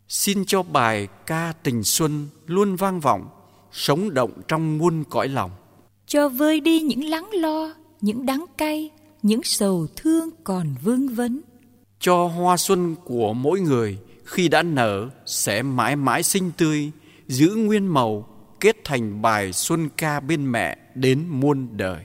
Xin cho bài ca tình xuân luôn vang vọng, sống động trong muôn cõi lòng. Cho vơi đi những lắng lo, những đắng cay, những sầu thương còn vương vấn. Cho hoa xuân của mỗi người khi đã nở sẽ mãi mãi xinh tươi, giữ nguyên màu, kết thành bài xuân ca bên mẹ đến muôn đời.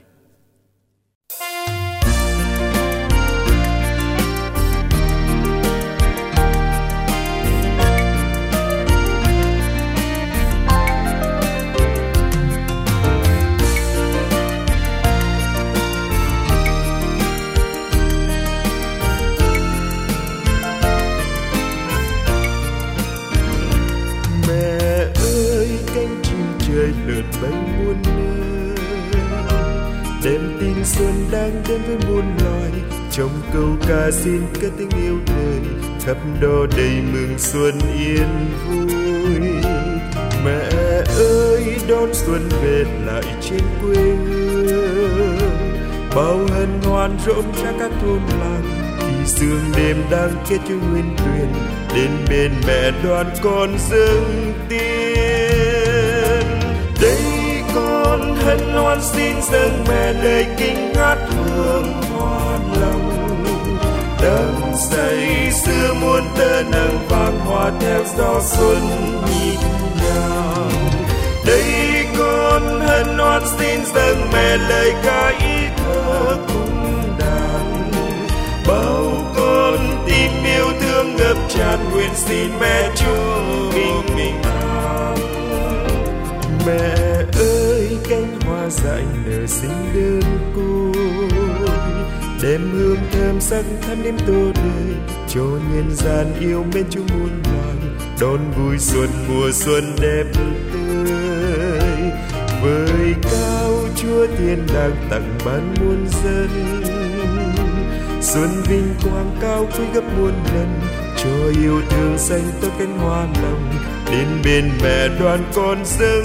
lượn bay muôn nơi, đêm tin xuân đang đến với muôn loài. Trong câu ca xin cất tiếng yêu đời, khắp đó đầy mừng xuân yên vui. Mẹ ơi đón xuân về lại trên quê hương, bao hân hoan rộn rã các thôn làng. Khi sương đêm đang kết cho nguyên tuyền, đến bên mẹ đoàn con dâng tiền. Đây con hân hoan xin dâng mẹ lời kinh ngát hương hoa lòng. Đấng say sưa muôn tơ nắng vàng hòa theo gió xuân nhịp nhàng. Đây con hân hoan xin dâng mẹ lời ca ý thơ cung đàn. Bao con tim yêu thương ngập tràn nguyện xin mẹ Chúa bình an. Mẹ ơi cánh hoa dại nở xinh đơn côi, đem hương thơm sắc thắm đêm tô đời, cho nhân gian yêu mến Chúa muôn loài. Đón vui xuân mùa xuân đẹp tươi, với cao Chúa thiên đàng tặng ban muôn dân. Xuân vinh quang cao quý gấp muôn lần, cho yêu thương xanh tốt cánh hoa lòng. Đến bên mẹ đoàn con dâng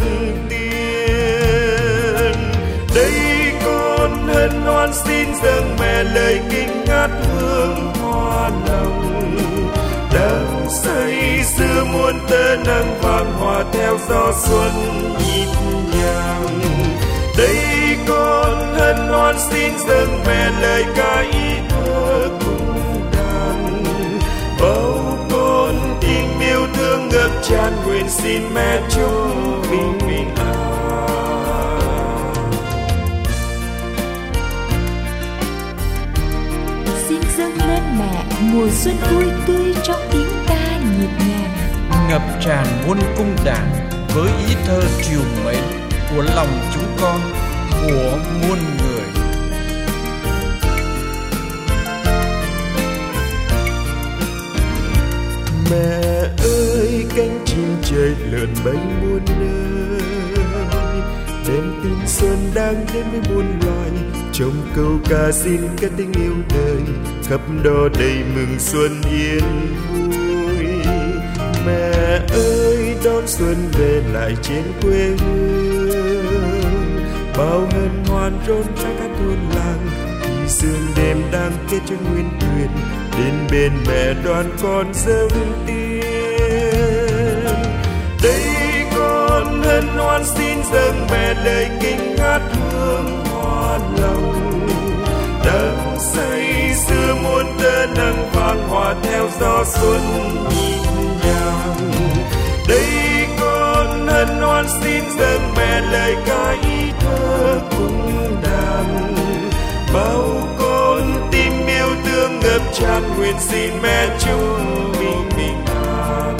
tiền. Đây con hân hoan xin dâng mẹ lời kinh ngát hương hoa lòng. Đấng say sưa muôn tơ nắng vàng hòa theo gió xuân nhịp nhàng. Đây con hân hoan xin dâng mẹ lời ca ý thơ cung đàn. Bao con tình yêu thương ngập tràn nguyện xin mẹ Chúa bình an. Xin dâng lên mẹ mùa xuân vui tươi trong tiếng ca nhịp nhàng, ngập tràn muôn cung đàn với ý thơ trìu mến của lòng chúng con, của muôn người. Mẹ ơi cánh chim trời lượn bay muôn nơi, đem tin xuân đang đến với muôn loài. Trong câu ca xin cất tiếng yêu đời, khắp đó đầy mừng xuân yên vui. Mẹ ơi đón xuân về lại trên quê hương, bao hân hoan rộn rã các thôn làng. Khi sương đêm đang kết cho nguyên tuyền, đến bên mẹ đoàn con dâng tiền. Đây con hân hoan xin dâng mẹ lời kinh ngát hương hoa lòng. Đấng say sưa muôn tơ nắng vàng hòa theo gió xuân nhịp nhàng. Đây con hân hoan xin dâng mẹ lời ca ý thơ cung đàn. Bao con tim yêu thương ngập tràn nguyện xin mẹ Chúa bình an.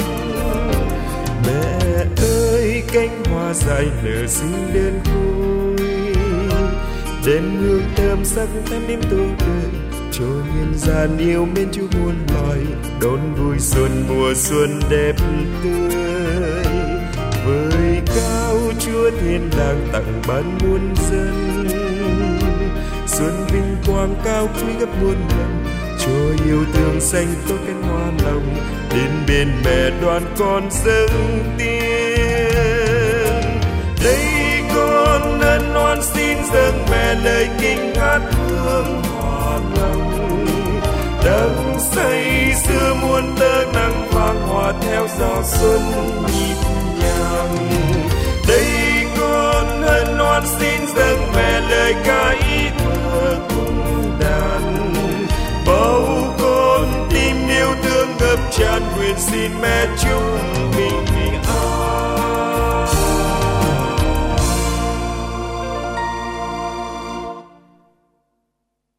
Mẹ ơi cánh hoa dại nở xinh đơn côi, đem hương thơm sắc thắm đêm tô đời, cho nhân gian yêu mến Chúa muôn loài. Đón vui xuân mùa xuân đẹp tươi, với cao Chúa thiên đàng tặng ban muôn dân. Xuân vinh quang cao quý gấp muôn lần, cho yêu thương xanh tốt cánh hoa lòng. Đến bên mẹ đoàn con dâng tiền. Đây con hân hoan xin dâng mẹ lời kinh ngát hương hoa lòng. Đắm say giữa muôn tơ nắng vàng hòa theo gió xuân nhịp nhàng. Đây con hân hoan xin dâng mẹ lời ca ý thơ cùng đàn. Bao con tim yêu thương ngập tràn nguyện xin mẹ chúc